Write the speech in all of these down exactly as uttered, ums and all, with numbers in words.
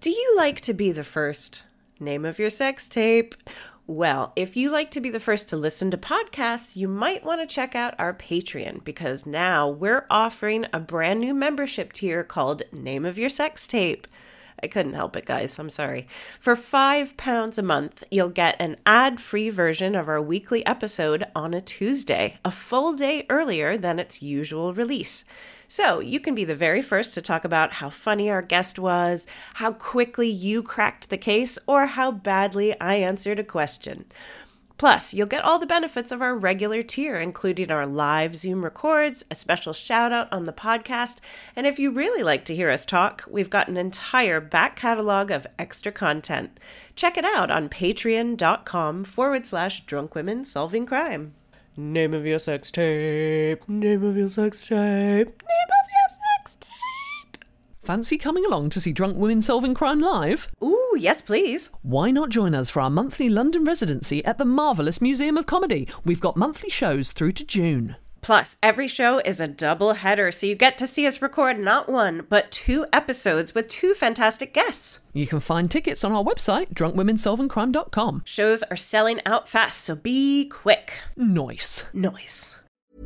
Do you like to be the first? Name of your sex tape. Well, if you like to be the first to listen to podcasts, you might want to check out our Patreon, because now we're offering a brand new membership tier called Name of Your Sex Tape. I couldn't help it, guys. I'm sorry. For five pounds a month, you'll get an ad-free version of our weekly episode on a Tuesday, a full day earlier than its usual release. So you can be the very first to talk about how funny our guest was, how quickly you cracked the case, or how badly I answered a question. Plus, you'll get all the benefits of our regular tier, including our live Zoom records, a special shout out on the podcast, and if you really like to hear us talk, we've got an entire back catalog of extra content. Check it out on patreon.com forward slash drunk women solving crime. Name of your sex tape. Name of your sex tape. Name of your sex tape. Fancy coming along to see Drunk Women Solving Crime live? Ooh, yes, please. Why not join us for our monthly London residency at the Marvellous Museum of Comedy? We've got monthly shows through to June. Plus, every show is a double header, so you get to see us record not one, but two episodes with two fantastic guests. You can find tickets on our website, drunk women solving crime dot com. Shows are selling out fast, so be quick. Nice. Nice.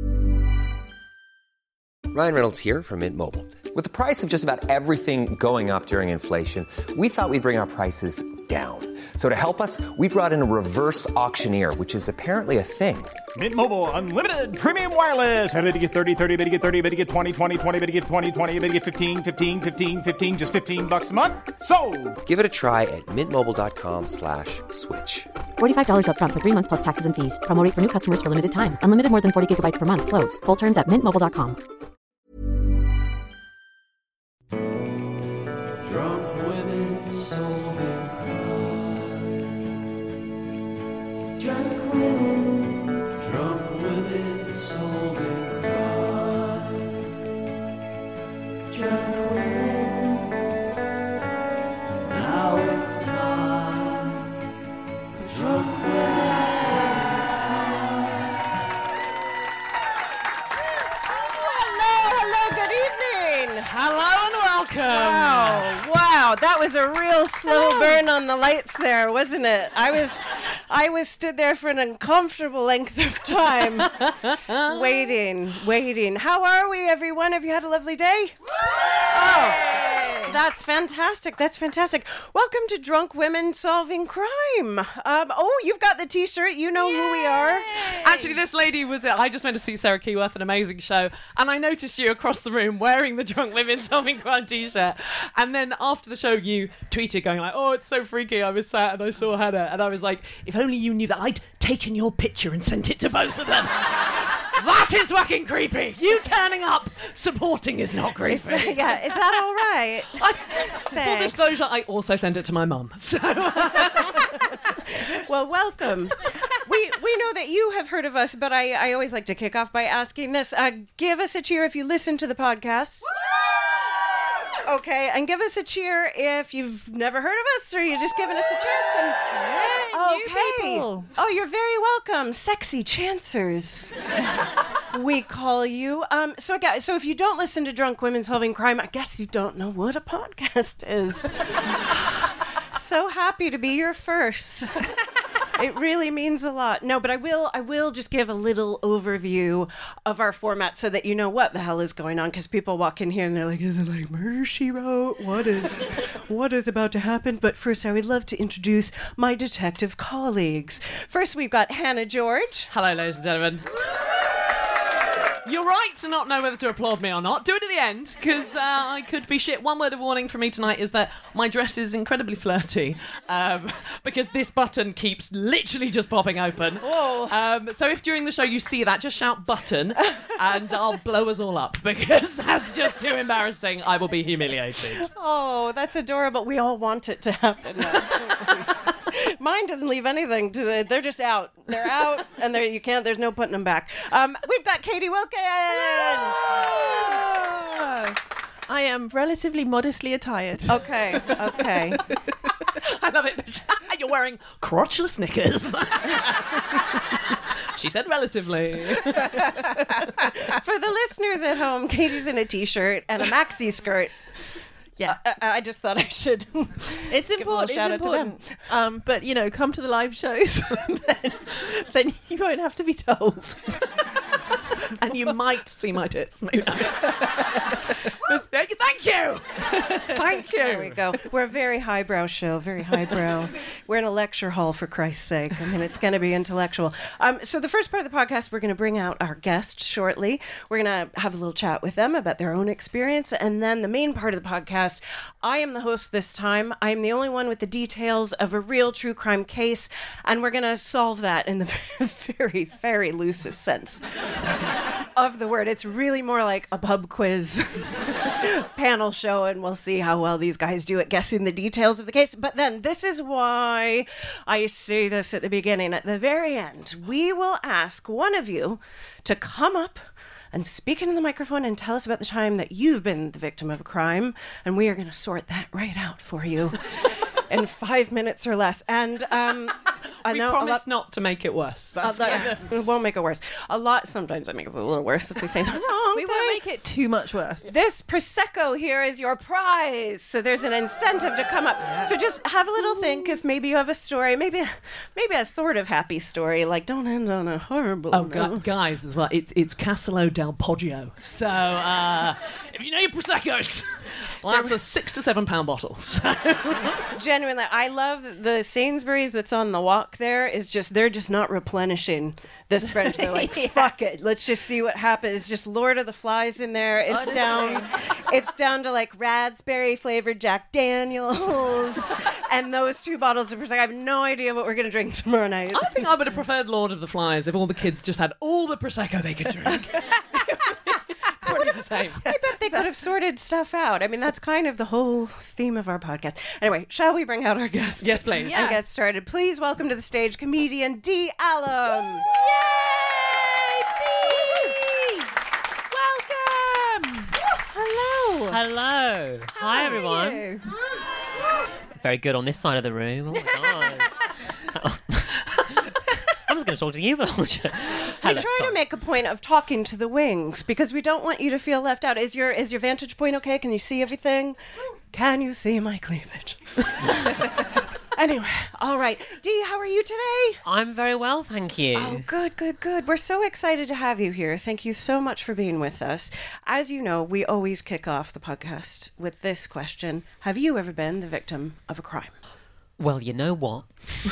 Ryan Reynolds here from Mint Mobile. With the price of just about everything going up during inflation, we thought we'd bring our prices down. So to help us, we brought in a reverse auctioneer, which is apparently a thing. Mint Mobile Unlimited Premium Wireless. How to get thirty, thirty, how to get thirty, how to get twenty, twenty, twenty, how to get twenty, twenty, how to get fifteen, fifteen, fifteen, fifteen, just fifteen bucks a month? Sold! Give it a try at mintmobile.com slash switch. forty-five dollars up front for three months plus taxes and fees. Promo rate for new customers for limited time. Unlimited more than forty gigabytes per month. Slows full terms at mint mobile dot com. Drunk women solving crime. Drunk women. Drunk women solving crime. Drunk women. Now it's time for drunk women solving Hello, hello, good evening. Hello and welcome. Wow, wow, that was a real slow burn on the lights there, wasn't it? I was, I was stood there for an uncomfortable length of time, waiting, waiting. How are we, everyone? Have you had a lovely day? Oh, that's fantastic. That's fantastic. Welcome to Drunk Women Solving Crime. Um, oh, you've got the T-shirt. You know who we are. Actually, this lady was... I just went to see Sarah Keyworth, an amazing show, and I noticed you across the room wearing the Drunk Women Solving Crime T-shirt. And then after the show, you tweeted going like, oh, it's so freaky. I was sat and I saw Hannah. And I was like, if only you knew that I'd taken your picture and sent it to both of them. That is fucking creepy. You turning up supporting is not creepy. Is that, yeah, is that all right? I, full disclosure, I also sent it to my mum. So. Well, welcome. We we know that you have heard of us, but I, I always like to kick off by asking this. Uh, give us a cheer if you listen to the podcast. Okay, and give us a cheer if you've never heard of us or you're just giving us a chance. And Yay, okay. new people. Oh, you're very welcome. Sexy chancers, we call you. Um, so, guys, so if you don't listen to Drunk Women Solving Crime, I guess you don't know what a podcast is. So happy to be your first. It really means a lot. No, but I will I will just give a little overview of our format so that you know what the hell is going on, because people walk in here and they're like, is it like Murder, She Wrote? What is, what is about to happen? But first, I would love to introduce my detective colleagues. First, we've got Hannah George. Hello, ladies and gentlemen. You're right to not know whether to applaud me or not. Do it at the end, because uh, I could be shit. One word of warning from me tonight is that my dress is incredibly flirty, um, because this button keeps literally just popping open. Whoa. Um, so if during the show you see that, just shout button, and I'll blow us all up, because that's just too embarrassing. I will be humiliated. Oh, that's adorable. We all want it to happen now, don't we? Mine doesn't leave anything to the, they're just out. They're out, and there you can't. There's no putting them back. Um, we've got Katie Wilkins. I am relatively modestly attired. Okay, okay. I love it. You're wearing crotchless knickers. She said relatively. For the listeners at home, Katie's in a t-shirt and a maxi skirt. Yeah. I, I just thought I should. It's Give a little important. It's shout out to them. important. Um, but you know, come to the live shows, then, then you won't have to be told. And you might see my tits. Maybe. Thank you. Thank you. There we go. We're a very highbrow show, very highbrow. We're in a lecture hall, for Christ's sake. I mean, it's going to be intellectual. Um, so the first part of the podcast, we're going to bring out our guest shortly. We're going to have a little chat with them about their own experience. And then the main part of the podcast, I am the host this time. I am the only one with the details of a real true crime case. And we're going to solve that in the very, very loosest sense of the word. It's really more like a pub quiz panel show, and we'll see how well these guys do at guessing the details of the case. But then this is why I say this at the beginning. At the very end, we will ask one of you to come up and speak into the microphone and tell us about the time that you've been the victim of a crime, and we are going to sort that right out for you in five minutes or less. And um, I We know a promise lot- not to make it worse. a That's lot- kind of- it won't make it worse. A lot, sometimes it makes it a little worse if we say the wrong We thing. won't make it too much worse. This Prosecco here is your prize. So there's an incentive to come up. So just have a little think if maybe you have a story, maybe maybe a sort of happy story, like don't end on a horrible Oh, note. gu- guys, as well, it's it's Casalo del Poggio. So, uh, if you know your Prosecco's, well, that's a six to seven pound bottle. So. Genuinely, I love the Sainsbury's that's on the walk there is just, they're just not replenishing this French. They're like, fuck it. Let's just see what happens. Just Lord of the Flies in there. It's Honestly. down, it's down to like raspberry flavored Jack Daniels and those two bottles of Prosecco. I have no idea what we're going to drink tomorrow night. I think I would have preferred Lord of the Flies if all the kids just had all the Prosecco they could drink. Pretty the same. I bet they could have sorted stuff out. I mean, that's kind of the whole theme of our podcast. Anyway, shall we bring out our guest? Yes, please. And get started. Please welcome to the stage comedian Dee Allam. Welcome. Hello. Hello. Hi, everyone. Very good on this side of the room. Oh, my God. I'm just going to talk to you for the whole show. We Hello, try sorry. to make a point of talking to the wings because we don't want you to feel left out. Is your is your vantage point okay? Can you see everything? Can you see my cleavage? Anyway, all right. Dee, how are you today? I'm very well, thank you. Oh, good, good, good. We're so excited to have you here. Thank you so much for being with us. As you know, we always kick off the podcast with this question. Have you ever been the victim of a crime? Well, you know what?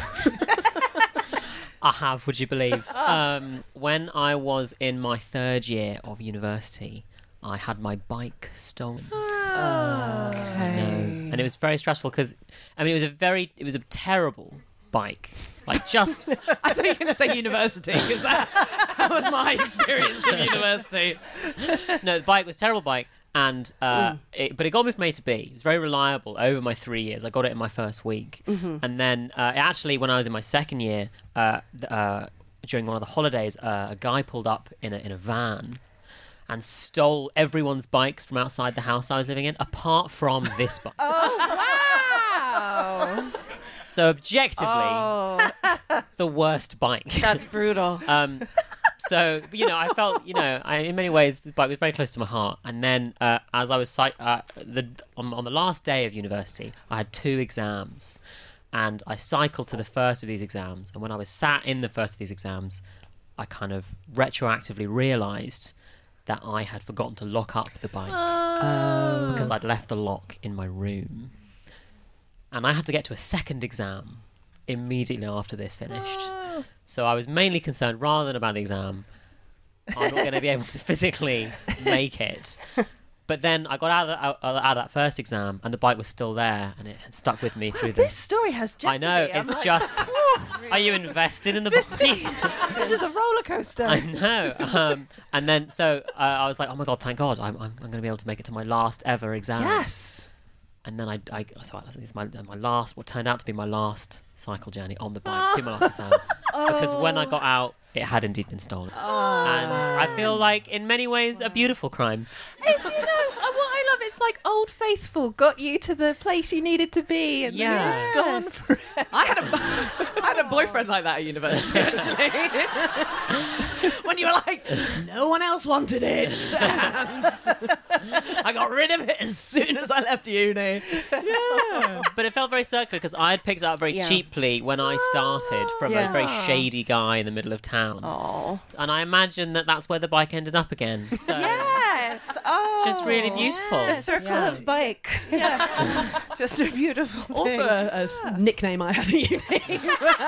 I have, would you believe? Um, when I was in my third year of university, I had my bike stolen. I know. And it was very stressful because, I mean, it was a very, it was a terrible bike. Like, just... I thought you were going to say university, because that, that was my experience of university. No, the bike was a terrible bike. And uh, it, but it got me from A to B. It was very reliable over my three years. I got it in my first week, and then uh, it actually, when I was in my second year, uh, th- uh, during one of the holidays, uh, a guy pulled up in a in a van and stole everyone's bikes from outside the house I was living in, apart from this bike. Wow. So objectively, Oh, the worst bike. that's brutal. Um, so, you know, I felt, you know, I, in many ways, the bike was very close to my heart. And then uh, as I was, cy- uh, the, on, on the last day of university, I had two exams. And I cycled to the first of these exams. And when I was sat in the first of these exams, I kind of retroactively realised that I had forgotten to lock up the bike. Because I'd left the lock in my room. And I had to get to a second exam immediately after this finished. So I was mainly concerned, rather than about the exam, I'm not going to be able to physically make it. But then I got out of, the, out, out of that first exam, and the bike was still there, and it had stuck with me through This the... story has jeopardy. I know, I'm it's like, just... Are you invested in the bike? This is a roller coaster. I know. Um, and then, so uh, I was like, oh my God, thank God, I'm, I'm, I'm going to be able to make it to my last ever exam. Yes. And then I, I so I, this is my my last, what turned out to be my last cycle journey on the bike to my last exam, because when I got out, it had indeed been stolen, and I feel like in many ways a beautiful crime. It's, you know, uh, what I love, it's like Old Faithful got you to the place you needed to be, and Yeah. then it was gone. forever. I had a, I had a boyfriend like that at university, actually. When you were like, no one else wanted it. And I got rid of it as soon as I left uni. Yeah. But it felt very circular because I had picked it up very Yeah. cheaply when I started from Yeah. a very shady guy in the middle of town. Oh. And I imagine that that's where the bike ended up again. So Yes. Oh. just really beautiful. The circle of bike. Yeah. Just a beautiful thing. Also a, a s- nickname I had at uni.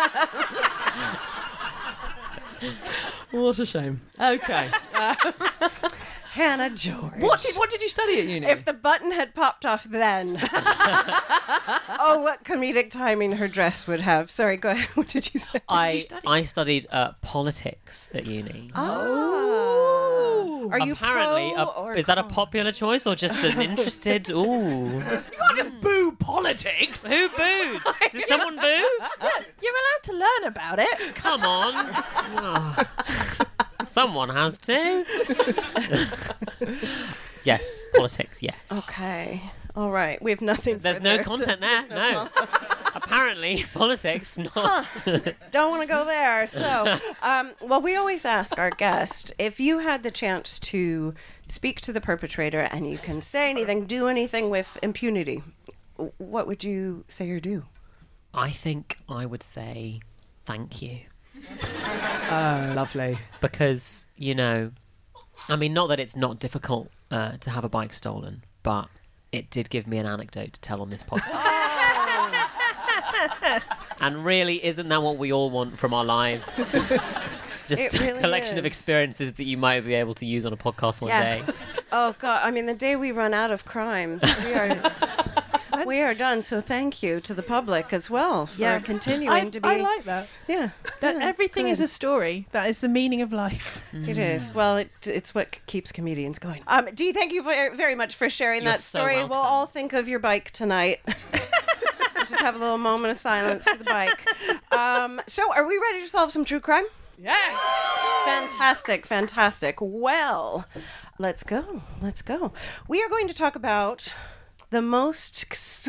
What a shame. Okay. Hannah George. What did what did you study at uni? If the button had popped off then. Oh, what comedic timing her dress would have. Sorry, go ahead. What did you say? I I studied uh, politics at uni. Oh. Are you Apparently, pro a- or is that a con? popular choice or just an interested? Ooh, you can't just boo politics. who booed? Did someone boo? You're allowed to learn about it. Come on. Oh. Someone has to. Yes, politics. Yes. Okay. All right. We have nothing. There's no further. content there. No. Apparently, politics not. Don't want to go there. So, um, well, we always ask our guest if you had the chance to speak to the perpetrator and you can say anything, do anything with impunity, what would you say or do? I think I would say thank you. Oh, lovely. Because, you know, I mean, not that it's not difficult uh, to have a bike stolen, but it did give me an anecdote to tell on this podcast. And really, isn't that what we all want from our lives? Just It a really collection of is. experiences that you might be able to use on a podcast one day. Oh God! I mean, the day we run out of crimes, we are we are done. So thank you to the public as well for Yeah. continuing I, to be. I like that. yeah, That yeah, that's everything is good. a story. That is the meaning of life. It is. Well, it, it's what keeps comedians going. Um, Dee, thank you very, very much for sharing You're that so story. welcome. We'll all think of your bike tonight. Just have a little moment of silence for the bike. Um, so, are we ready to solve some true crime? Yes. Fantastic, fantastic. Well, let's go. Let's go. We are going to talk about the most.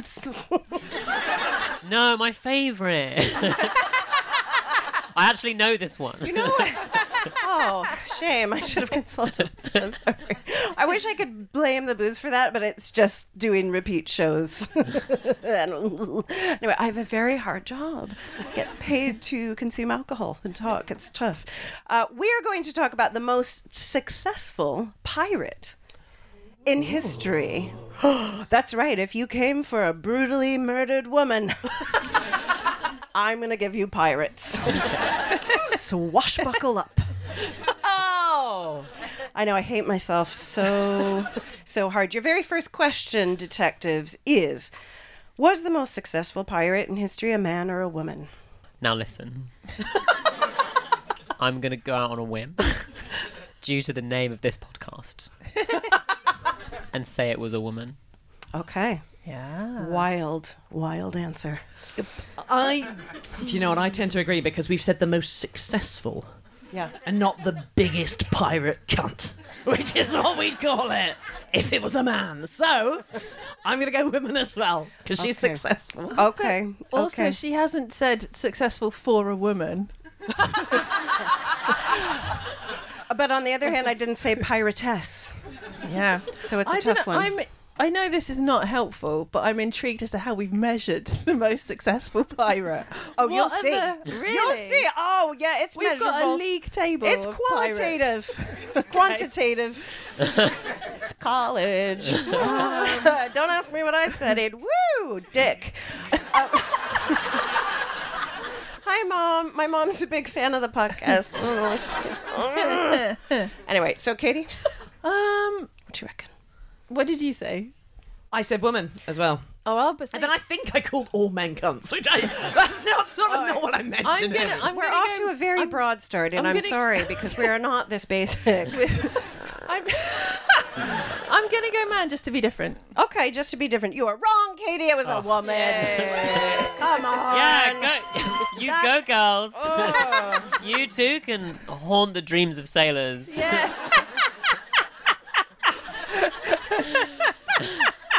No, my favourite. I actually know this one. You know what? Oh, shame. I should have consulted. I'm so sorry. I wish I could blame the booze for that, but it's just doing repeat shows. And anyway, I have a very hard job. Get paid to consume alcohol and talk. It's tough. Uh, we are going to talk about the most successful pirate in history. That's right. If you came for a brutally murdered woman, I'm going to give you pirates. Swashbuckle up. Oh. I know, I hate myself so, so hard. Your very first question, detectives, is, was the most successful pirate in history a man or a woman? Now listen. I'm going to go out on a whim due to the name of this podcast and say it was a woman. Okay. Yeah. Wild, wild answer. I. Do you know what? I tend to agree because we've said the most successful Yeah. and not the biggest pirate cunt, which is what we'd call it if it was a man. So I'm going to go women as well because she's Okay. successful. Okay. Also, okay. she hasn't said successful for a woman. But on the other hand, I didn't say piratess. Yeah. So it's a I tough don't know, one. I'm, I know this is not helpful, but I'm intrigued as to how we've measured the most successful pirate. Oh, you'll What are see. the- You'll really? see. Oh, yeah, it's We've measurable. got a league table. It's of qualitative, quantitative. College. Don't ask me what I studied. Woo, dick. Uh, Hi, Mom. My mom's a big fan of the podcast. Anyway, so Katie, Um, what do you reckon? what did you say? I said woman as well. Oh, I'll but And then I think I called all men cunts, which I that's not sort of not what I meant. I'm to gonna. do. I'm We're gonna off go, to a very I'm, broad start, and I'm I'm, gonna- sorry because we are not this basic. I'm, I'm gonna go man just to be different. Okay, just to be different. You are wrong, Katie. It was a woman. Come on. Yeah, go. You go, girls. Oh. You too can haunt the dreams of sailors. Yeah.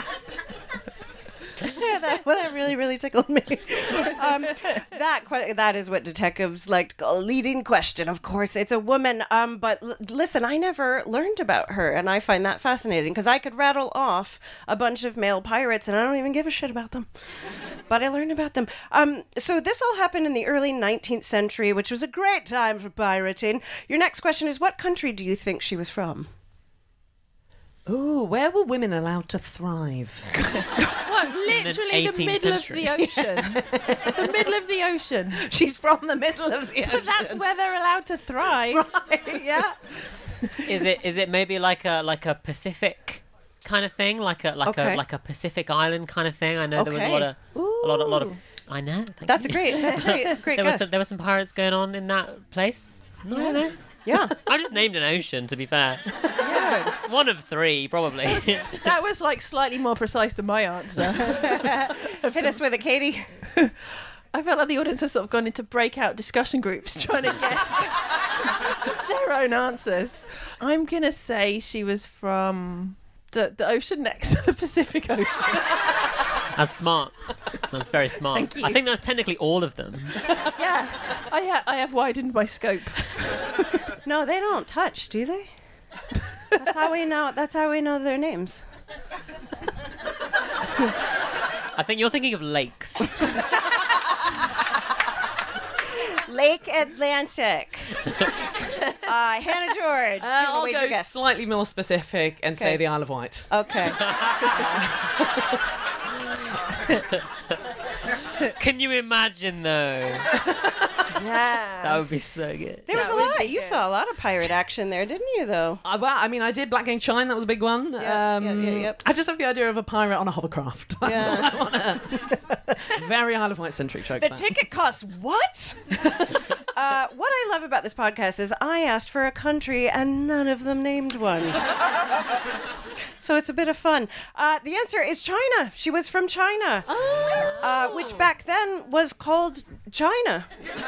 well, that really, really tickled me. Um, that que- that is what detectives like to call a leading question. Of course, it's a woman. Um, but l- listen, I never learned about her, and I find that fascinating because I could rattle off a bunch of male pirates, and I don't even give a shit about them. But I learned about them. Um, so this all happened in the early nineteenth century, which was a great time for pirating. Your next question is, what country do you think she was from? Ooh, where were women allowed to thrive? What, literally the, eighteenth middle century. of the ocean. The middle of the ocean. She's from the middle of the ocean. That's where they're allowed to thrive. Right, yeah. Is it is it maybe like a like a Pacific kind of thing, like a like Okay. a like a Pacific Island kind of thing? I know there was a lot of a lot of, lot of. I know. Thank That's a you. great, that's a great, great There was guess. some, there were some pirates going on in that place. No, I don't know. Yeah. I just named an ocean. To be fair, it's one of three probably. That was like slightly more precise than my answer. Hit us with it, Katie. I felt like the audience has sort of gone into breakout discussion groups trying to guess their own answers. I'm going to say she was from the, the ocean next to the Pacific Ocean. That's smart. That's very smart. Thank you. I think that's technically all of them. Yes, I, ha- I have widened my scope. No, they don't touch, do they? That's how we know. That's how we know their names. I think you're thinking of lakes. Lake Atlantic. uh, Hannah George. Uh, Julie, I'll what's go your guess? slightly more specific and Okay. say the Isle of Wight. Okay. Can you imagine though? Yeah. That would be so good. There was That a would lot. be You good. saw a lot of pirate action there, didn't you? Though. Uh, well, I mean, I did Black Gang Chine. That was a big one. Yeah, um, yeah, yeah, yep. I just have the idea of a pirate on a hovercraft. That's Yeah. all I want to. Very Isle of Wight centric joke. The that. ticket costs what? uh, what I love about this podcast is I asked for a country and none of them named one. So it's a bit of fun. Uh, the answer is China. She was from China, uh, which back then was called China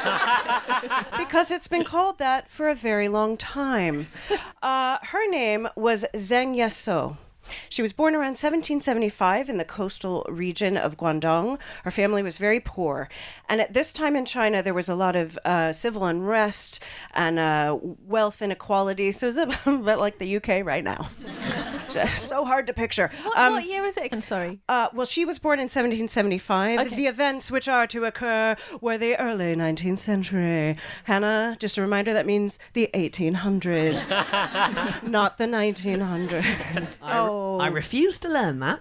because it's been called that for a very long time. Uh, her name was Zheng Yaso. She was born around seventeen seventy-five in the coastal region of Guangdong. Her family was very poor. And at this time in China, there was a lot of uh, civil unrest and uh, wealth inequality. So it's a bit like the U K right now. Just so hard to picture. What, Um, what year was it? I'm sorry. uh, well, she was born in seventeen seventy-five. Okay. The events which are to occur were the early nineteenth century. Hannah, just a reminder, that means the eighteen hundreds, not the nineteen hundreds. Oh. I refuse to learn that.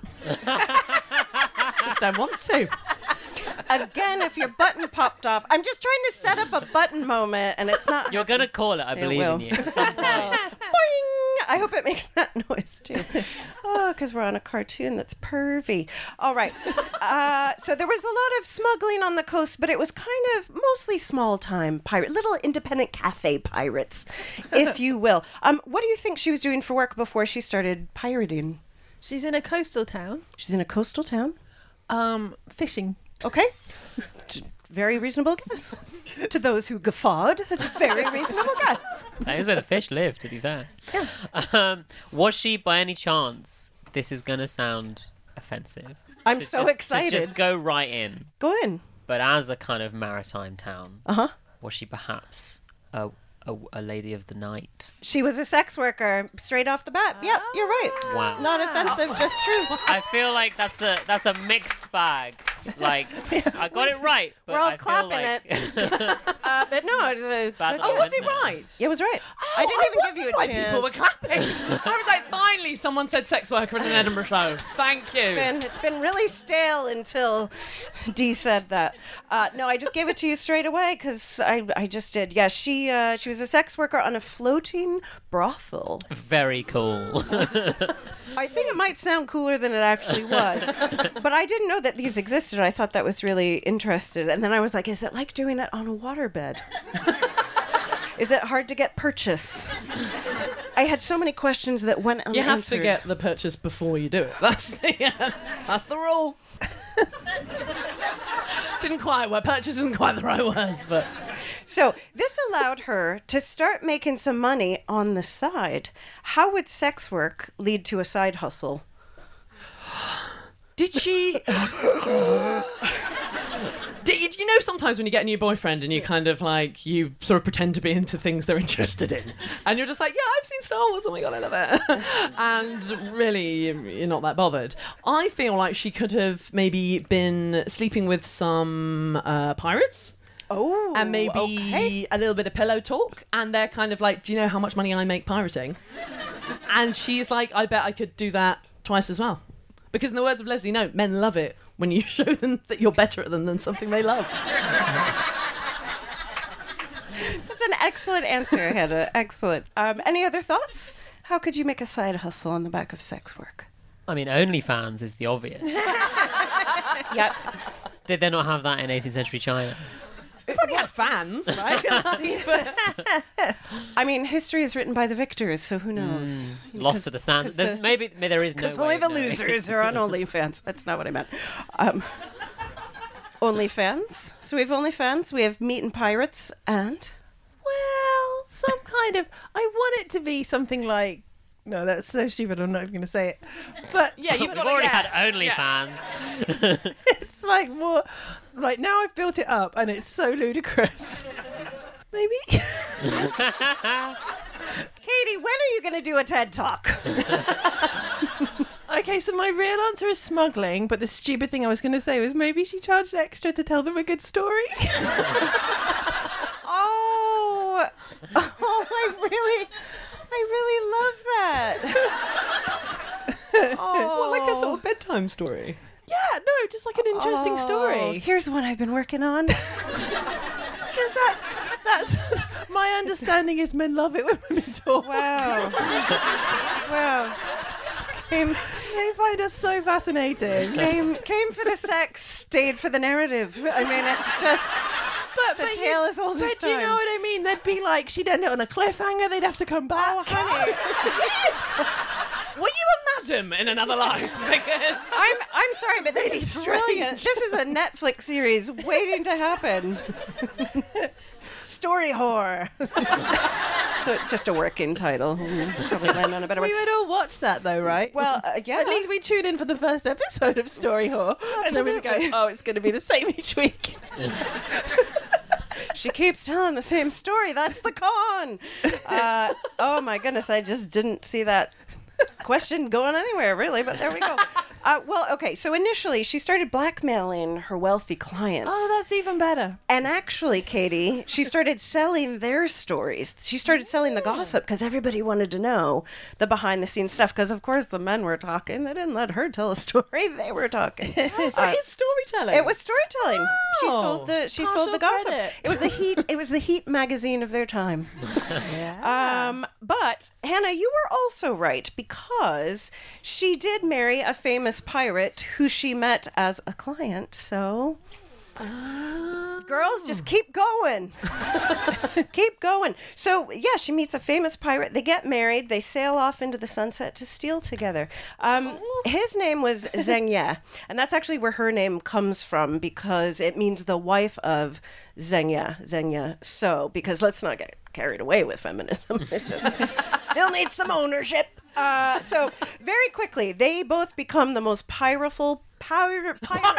Just don't want to. Again, if your button popped off. I'm just trying to set up a button moment, and it's not. You're gonna call it. I believe will. in you. At some point. Boing! I hope it makes that noise too. Oh, because we're on a cartoon that's pervy. All right. Uh, so there was a lot of smuggling on the coast, but it was kind of mostly small time pirate, little independent cafe pirates, if you will. Um, what do you think she was doing for work before she started pirating? She's in a coastal town. She's in a coastal town. Um, fishing. Okay. Very reasonable guess. To those who guffawed, that's a very reasonable guess. That is where the fish live, to be fair. Yeah. Um, was she, by any chance, this is going to sound offensive. I'm to so just, excited. To just go right in. Go in. But as a kind of maritime town, Uh-huh. was she perhaps a, a, a lady of the night? She was a sex worker straight off the bat. Yep, you're right. Wow. Not offensive, just true. I feel like that's a that's a mixed bag. Like, I got it right, but We're all I feel clapping like... it. Uh, but no, it was a bad good luck, guess. Was he isn't it? right? It was right. I didn't even give you a Why chance. people were clapping. I was like, finally, someone said sex worker in an Edinburgh show. Thank you. And it's been really stale until Dee said that. Uh, no, I just gave it to you straight away because I, I just did. Yeah, she uh, she was a sex worker on a floating brothel. Very cool. I think it might sound cooler than it actually was, but I didn't know that these existed. I thought that was really interesting. And then I was like, is it like doing it on a waterbed? Is it hard to get purchase? I had so many questions that went unanswered. You have to get the purchase before you do it. That's the uh, that's the rule. Didn't quite work. Purchase isn't quite the right word, but So this allowed her to start making some money on the side. How would sex work lead to a side hustle? Did she? Do you, do you know sometimes when you get a new boyfriend and you kind of like, you sort of pretend to be into things they're interested in, and you're just like, yeah, I've seen Star Wars, oh my god, I love it. And really, you're not that bothered. I feel like she could have maybe been sleeping with some uh, pirates. Oh, And maybe okay. a little bit of pillow talk, and they're kind of like, do you know how much money I make pirating? And she's like, I bet I could do that twice as well. Because in the words of Leslie Knope, men love it when you show them that you're better at them than something they love. That's an excellent answer, Hannah. Excellent. Um, any other thoughts? How could you make a side hustle on the back of sex work? I mean, OnlyFans is the obvious. Yep. Did they not have that in eighteenth century China? We probably had fans, right? But I mean, history is written by the victors, so who knows? Lost to the sand. There's, the- maybe, maybe there is no Because way only of the knowing. losers are on OnlyFans. That's not what I meant. Um, OnlyFans. So we have OnlyFans. We have Meat and Pirates, and Well, some kind of. I want it to be something like. No, that's so stupid. I'm not even going to say it. But yeah, you've We've got already yeah. had OnlyFans. it's like more. Like now I've built it up and it's so ludicrous. Maybe. Katie, when are you going to do a TED Talk? Okay, so my real answer is smuggling, but the stupid thing I was going to say was maybe she charged extra to tell them a good story. Oh, oh, I really, I really love that. Oh, well, like a sort of bedtime story. Yeah, no, just like an interesting Oh, story. here's one I've been working on. Because that's that's my understanding is men love it when women talk. Wow. Wow. Came, They find us so fascinating. came, came for the sex, stayed for the narrative. I mean, it's just. But, It's a tale as old but as do you know time. what I mean? They'd be like, she'd end it on a cliffhanger. They'd have to come back. Oh, honey. Were you a madam in another life? Because I'm I'm sorry, but this is brilliant. This is a Netflix series waiting to happen. Story whore. So just a working title. Probably land on a better We one. would all watch that though, right? Well, uh, yeah. At least we tune in for the first episode of Story Whore. And then we go, Absolutely. oh, it's going to be the same each week. She keeps telling the same story. That's the con. Uh, oh my goodness, I just didn't see that question going anywhere, really, but there we go. Uh, well, okay, so initially she started blackmailing her wealthy clients. Oh, that's even better. And actually, Katie, she started selling their stories. She started selling the gossip because everybody wanted to know the behind-the-scenes stuff. Because, of course, the men were talking. They didn't let her tell a story. They were talking. oh, so Uh, it's storytelling. It was storytelling. She Oh. sold the she Partial sold the gossip. credit. It was the Heat. It was the Heat magazine of their time. Um, but Hannah, you were also right because she did marry a famous pirate who she met as a client. So. Girls, just keep going. Keep going. So, yeah, she meets a famous pirate. They get married. They sail off into the sunset to steal together. Um, his name was Zheng Ye, and that's actually where her name comes from because it means the wife of Zheng Ye. Zheng Ye. So, because let's not get carried away with feminism. It's just still needs some ownership. Uh, so, very quickly, they both become the most powerful Power,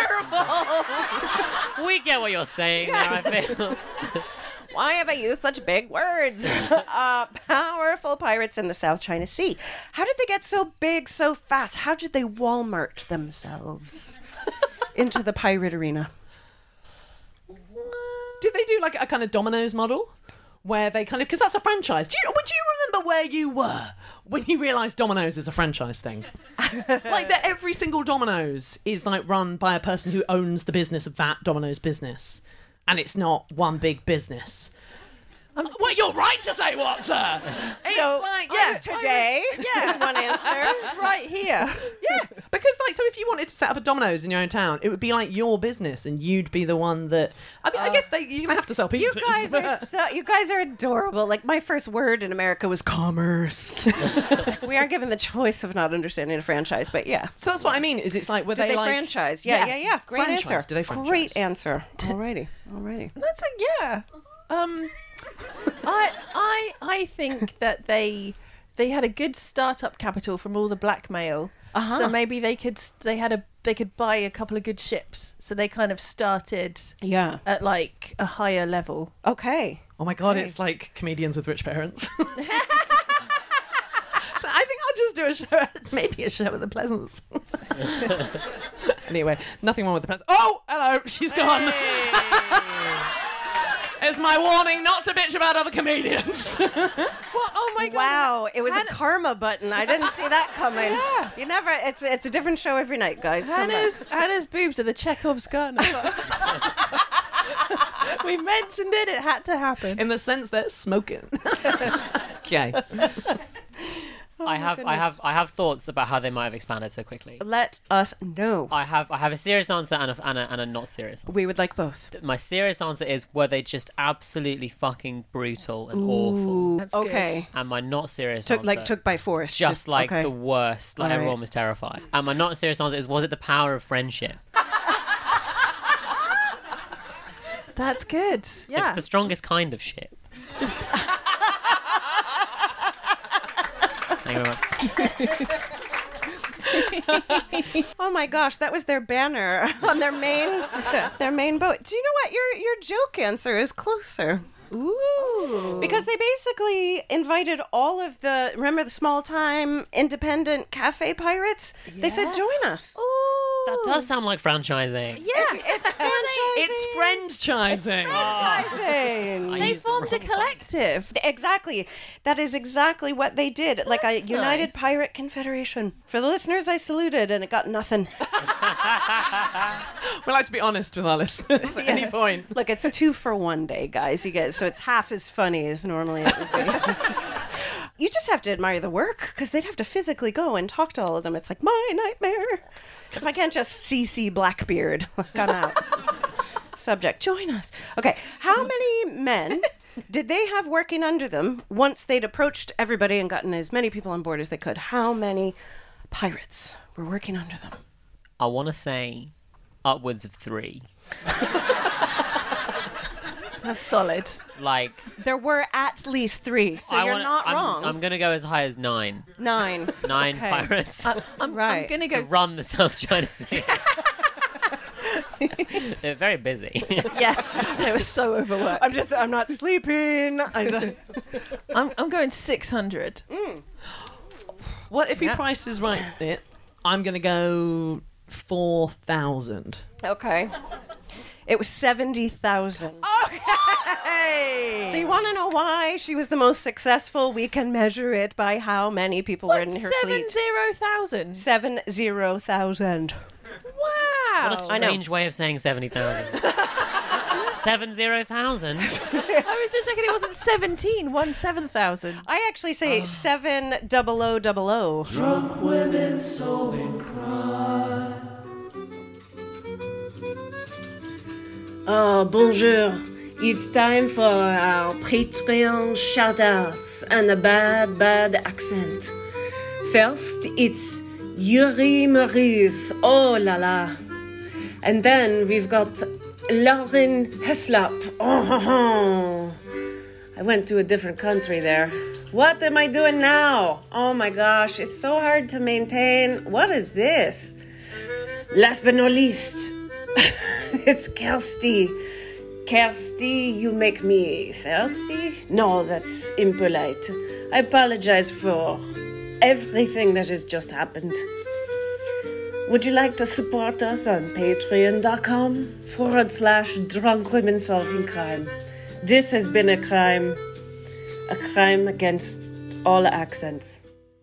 We get what you're saying there, I feel. Why have I used such big words? uh, powerful pirates in the South China Sea. How did they get so big so fast? How did they Walmart themselves into the pirate arena? Did they do like a kind of Domino's model? Where they kind of, because that's a franchise. Do you, would you remember where you were when you realised Domino's is a franchise thing? Like that every single Domino's is like run by a person who owns the business of that Domino's business. And it's not one big business. Um, well, you're right to say what, sir? It's So, like, yeah, yeah, today Yeah. is one answer. Right here. yeah. Because like, so if you wanted to set up a Domino's in your own town, it would be like your business and you'd be the one that, I mean, I guess they, you're going to have to sell pizzas. You guys are but- so, you guys are adorable. Like my first word in America was commerce. We aren't given the choice of not understanding a franchise, but yeah. So that's what I mean, is it's like, were Did they, they like... franchise? Yeah, yeah, yeah. Great Franchise. answer. Do they franchise? Great answer. Alrighty, alrighty. That's a yeah. Um, I I I think that they they had a good startup capital from all the blackmail. Uh-huh. So maybe they could they had a they could buy a couple of good ships. So they kind of started Yeah. at like a higher level. Okay. Oh my god, it's like comedians with rich parents. So I think I'll just do a show, maybe a show with the Pleasants. Anyway, nothing wrong with the Pleasants. Oh, hello, she's gone. It's my warning not to bitch about other comedians. What? Oh my god! Wow, it was Hannah- a karma button. I didn't see that coming. Yeah. You never. It's it's a different show every night, guys. Come Hannah's back. Hannah's boobs are the Chekhov's gun. We mentioned it; it had to happen. In the sense they're smoking. Okay. I have, I goodness. have, I have thoughts about how they might have expanded so quickly. Let us know. I have, I have a serious answer and a, and a, and a not serious answer. We would like both. My serious answer is, were they just absolutely fucking brutal and awful? That's Okay. And my not serious Took answer, like took by force. just, like okay. the worst, like All right. everyone was terrified. And my not serious answer is, was it the power of friendship? good. That's good. Yeah. It's the strongest kind of shit. Just Thank you very much. Oh my gosh, that was their banner on their main their main boat. Do you know what? Your your joke answer is closer. ooh. Because they basically invited all of the remember the small time independent cafe pirates? They said Yeah. join us. Ooh. That does sound like franchising. Yeah. It's franchising. It's franchising. franchising. I They used the formed a wrong- collective. Exactly. That is exactly what they did. Like a That's United nice. Pirate Confederation. For the listeners, I saluted and it got nothing. We like to be honest with our listeners at any point. Look, it's two for one day, guys. You get so it's half as funny as normally it would be. You just have to admire the work because they'd have to physically go and talk to all of them. It's like my nightmare. If I can't just C C Blackbeard, like I'm out. Subject, join us. Okay, how many men did they have working under them once they'd approached everybody and gotten as many people on board as they could? How many pirates were working under them? I want to say upwards of three. That's solid. Like, There were at least three, so I you're wanna- not I'm, wrong. I'm gonna go as high as nine. Nine. Nine Okay. pirates I'm, I'm Right. gonna to go. run the South China Sea. They're very busy. Yeah. They were so overworked. I'm just, I'm not sleeping. I, I'm, I'm going six hundred. What if he Yeah. prices right it? I'm going to go four thousand. okay. It was seventy thousand. Hey! So you want to know why she was the most successful? We can measure it by how many people were What? in her Seven fleet. zero thousand. Seven zero thousand. Wow. What a I know. strange way of saying seventy thousand. Seven zero thousand. I was just checking it wasn't seventeen, one seven thousand. I actually say seven double o double o. Drunk women solving crime. Oh, bonjour. It's time for our Patreon shoutouts and a bad, bad accent. First, it's Yuri Maurice. Oh la la. And then we've got Lauren Heslop. Oh, ho, ho. I went to a different country there. What am I doing now? Oh my gosh, it's so hard to maintain. What is this? Last but not least, it's Kirsty. Kirsty, you make me thirsty? No, that's impolite. I apologize for everything that has just happened. Would you like to support us on patreon.com forward slash drunk women solving crime? This has been a crime, a crime against all accents.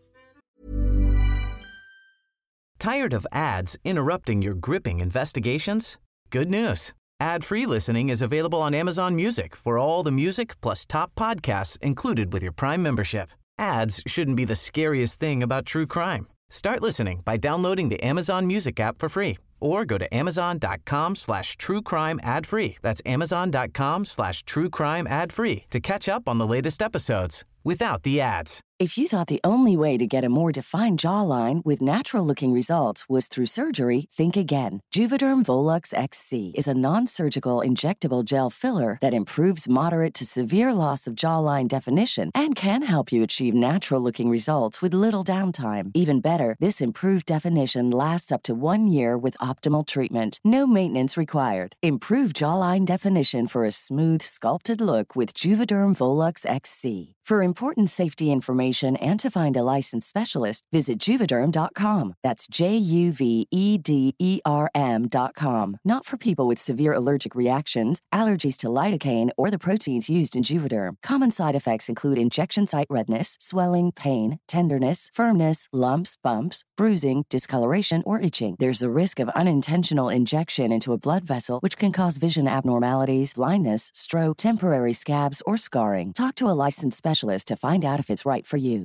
Tired of ads interrupting your gripping investigations? Good news. Ad-free listening is available on Amazon Music for all the music plus top podcasts included with your Prime membership. Ads shouldn't be the scariest thing about true crime. Start listening by downloading the Amazon Music app for free or go to amazon.com slash true crime ad free. That's amazon.com slash true crime ad free to catch up on the latest episodes without the ads. If you thought the only way to get a more defined jawline with natural-looking results was through surgery, think again. Juvederm Volux X C is a non-surgical injectable gel filler that improves moderate to severe loss of jawline definition and can help you achieve natural-looking results with little downtime. Even better, this improved definition lasts up to one year with optimal treatment. No maintenance required. Improve jawline definition for a smooth, sculpted look with Juvederm Volux X C. For important safety information and to find a licensed specialist, visit Juvederm dot com. That's J U V E D E R M dot com. Not for people with severe allergic reactions, allergies to lidocaine, or the proteins used in Juvederm. Common side effects include injection site redness, swelling, pain, tenderness, firmness, lumps, bumps, bruising, discoloration, or itching. There's a risk of unintentional injection into a blood vessel, which can cause vision abnormalities, blindness, stroke, temporary scabs, or scarring. Talk to a licensed specialist to find out if it's right for you.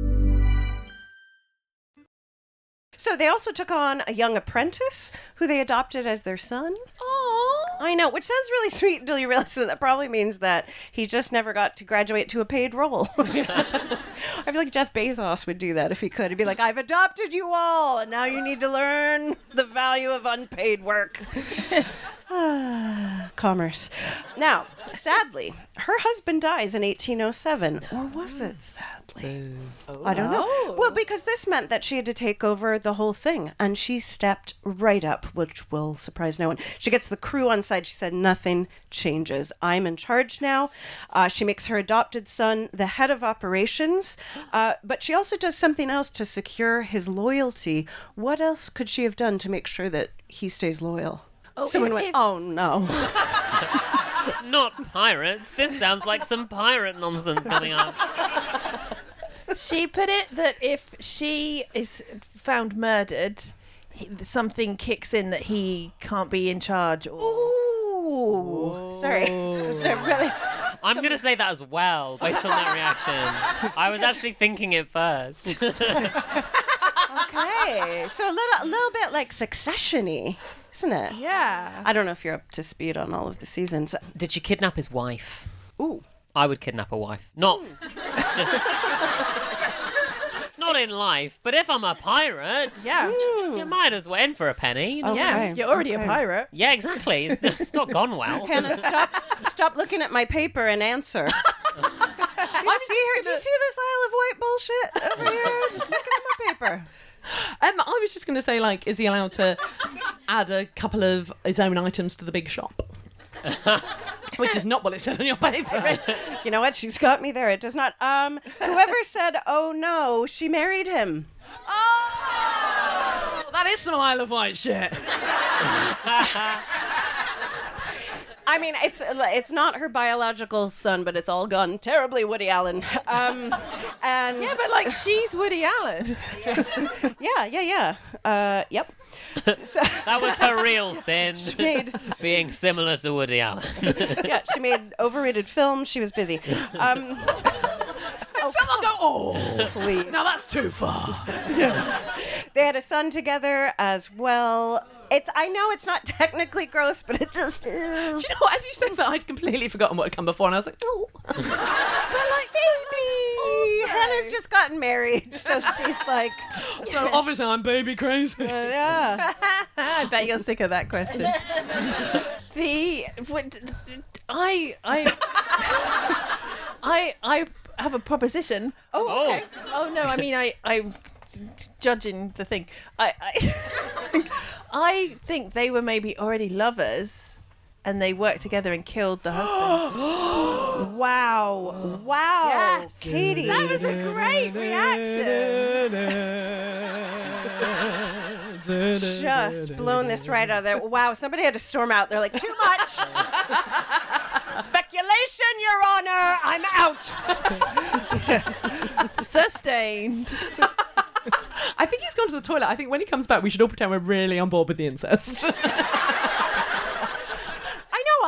So they also took on a young apprentice who they adopted as their son. Oh, I know, which sounds really sweet until you realize that that probably means that he just never got to graduate to a paid role. I feel like Jeff Bezos would do that if he could. He'd be like, I've adopted you all, and now you need to learn the value of unpaid work. Commerce. Now, sadly, her husband dies in eighteen oh seven. Or was it sadly? Oh. I don't know. Oh. Well, because this meant that she had to take over the whole thing. And she stepped right up, which will surprise no one. She gets the crew on side. She said, nothing changes. I'm in charge now. Uh, she makes her adopted son the head of operations. Uh, but she also does something else to secure his loyalty. What else could she have done to make sure that he stays loyal? Oh, Someone if- went, if- oh no. Not pirates. This sounds like some pirate nonsense coming up. She put it that if she is found murdered, he, something kicks in that he can't be in charge. Or... Ooh. Sorry. Was there really... I'm going to say that as well, based on that reaction. I was actually thinking it first. Okay. So a little, a little bit like Succession-y, isn't it? Yeah. I don't know if you're up to speed on all of the seasons. Did she kidnap his wife? Ooh. I would kidnap a wife. Not just... Not in life, but if I'm a pirate, Yeah. you might as well in for a penny. You know? Okay. Yeah, you're already okay. a pirate. Yeah, exactly. It's, it's not gone well. Hannah, stop stop looking at my paper and answer. Do you see her? Do you see this Isle of Wight bullshit over here? Just looking at my paper. Um, I was just going to say, like, is he allowed to add a couple of his own items to the big shop? Which is not what it said on your paper. You know what? She's got me there. It does not. Um, whoever said, "Oh no," she married him. Oh, that is some Isle of Wight shit. I mean, it's it's not her biological son, but it's all gone terribly Woody Allen. Um, and Yeah, but like she's Woody Allen. yeah, yeah, yeah. Uh, yep. So, That was her real sin. made, Being similar to Woody Allen. yeah, she made overrated films. She was busy. Um, Someone go, oh, please. now that's too far. They had a son together as well. It's I know it's not technically gross, but it just is. Do you know what? As you said that, I'd completely forgotten what had come before, and I was like, oh. But like, baby, Oh, Hannah's just gotten married, so she's like, So obviously I'm baby crazy. uh, yeah. I bet you're sick of that question. the what, I I I I have a proposition. Oh, okay. Oh no, I mean I I'm judging the thing. I I, I think they were maybe already lovers, and they worked together and killed the husband. Wow. Wow. Yes. Katie. That was a great reaction. Just blown this right out of there. Wow, somebody had to storm out. They're like, too much. Speculation, Your Honor. I'm out. Sustained. I think he's gone to the toilet. I think when he comes back, we should all pretend we're really on board with the incest. I know,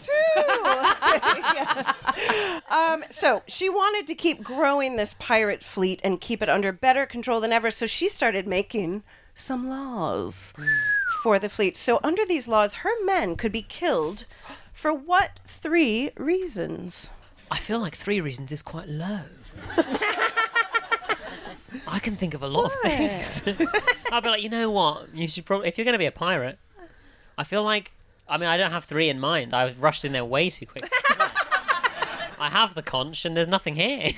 I did too. um, so she wanted to keep growing this pirate fleet and keep it under better control than ever. So she started making some laws for the fleet. So under these laws, her men could be killed for what three reasons? I feel like three reasons is quite low. I can think of a lot of things. I'll be like, you know what? You should probably, if you're going to be a pirate, I feel like, I mean, I don't have three in mind. I was rushed in there way too quick. I have the conch, and there's nothing here.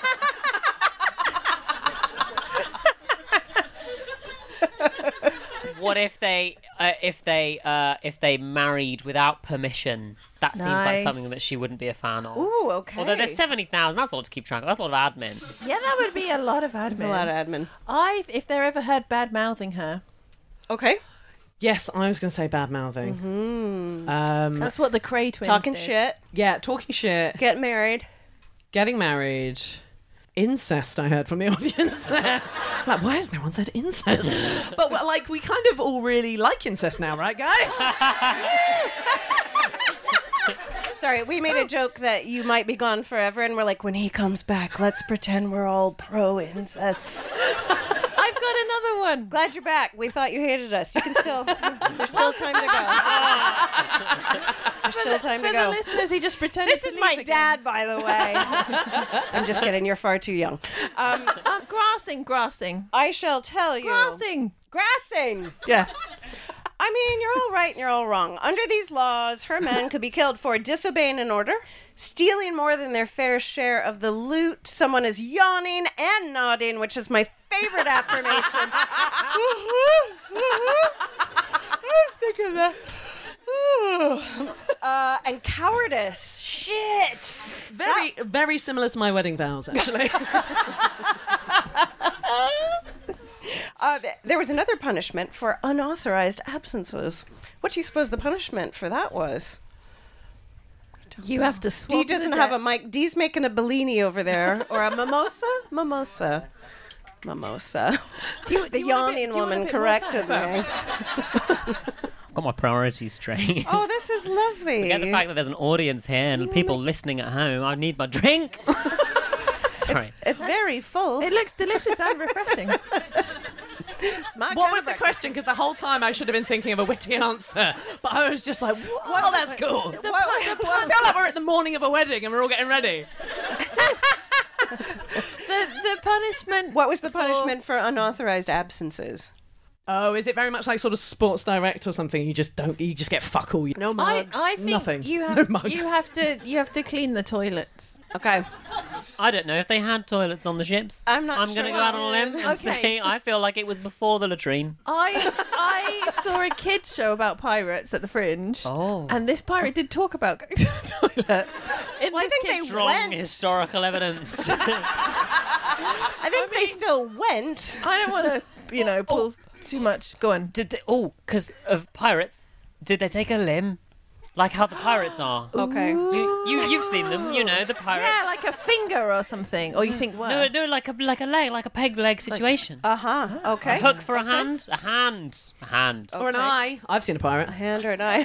What if they, uh, if they, uh, if they married without permission? That seems like Nice. something that she wouldn't be a fan of. Ooh, okay. Although there's seventy thousand, that's a lot to keep track of. That's a lot of admin. Yeah, that would be a lot of admin. There's a lot of admin. I, if they're ever heard bad mouthing her, Okay. Yes, I was going to say bad mouthing. Mm-hmm. Um, that's what the Cray twins Talking did. shit. yeah, talking shit, Get married. getting married, incest. I heard from the audience there. Like, why has no one said incest? But well, like, we kind of all really like incest now, right, guys? Sorry, we made a joke that you might be gone forever, and we're like, when he comes back, let's pretend we're all pro incest. I've got another one. Glad you're back. We thought you hated us. You can still. There's still time to go. There's still time to For go. the listeners, he just pretended This to is my leave again. dad, by the way. I'm just kidding. You're far too young. Um, Uh, grassing, grassing. I shall tell you. Grassing. Grassing. Yeah. I mean, you're all right and you're all wrong. Under these laws, her men could be killed for disobeying an order, stealing more than their fair share of the loot. Someone is yawning and nodding, which is my favorite affirmation. I was thinking that. Uh, and cowardice. Shit. Very, very similar to my wedding vows, actually. Uh, there was another punishment for unauthorized absences. What do you suppose the punishment for that was? You have to swap Dee doesn't the have de- a mic. Dee's making a Bellini over there. Or a mimosa? Mimosa. Mimosa. Do you- the do you want a bit- yawning do you want a woman bit more corrected me. I've got my priorities straight. Oh, this is lovely. Forget the fact that there's an audience here and people listening at home. I need my drink. Sorry. It's very full. It looks delicious and refreshing. My What kind was of the question? Because the whole time I should have been thinking of a witty answer, but I was just like, "Well, that's cool." The What- pun- the I pun- feel like we're at the morning of a wedding and we're all getting ready. the the punishment. What was the punishment for unauthorized absences? Oh, is it very much like sort of Sports Direct or something? You just don't. You just get fuck all. You No I, mugs. I think Nothing. you No have mugs. you have to you have to clean the toilets. Okay. I don't know if they had toilets on the ships. I'm not I'm sure going to go they out on a limb did. and Okay. say I feel like it was before the latrine. I I saw a kids show about pirates at the Fringe. Oh. And this pirate did talk about going to the toilet. In Well, I this think case- they Strong went. historical evidence. I think they still went. I don't want to, you know, pull too much. Go on. Did they? Oh, because of pirates. Did they take a limb? Like how the pirates are. Okay. You, you, you've seen them, you know, the pirates. Yeah, like a finger or something. Or you think no, worse. no, like a like a leg, like a peg leg situation. Uh huh. Okay. a hook for a hand, a hand, a hand. or an eye. I've seen a pirate. Hand or an eye.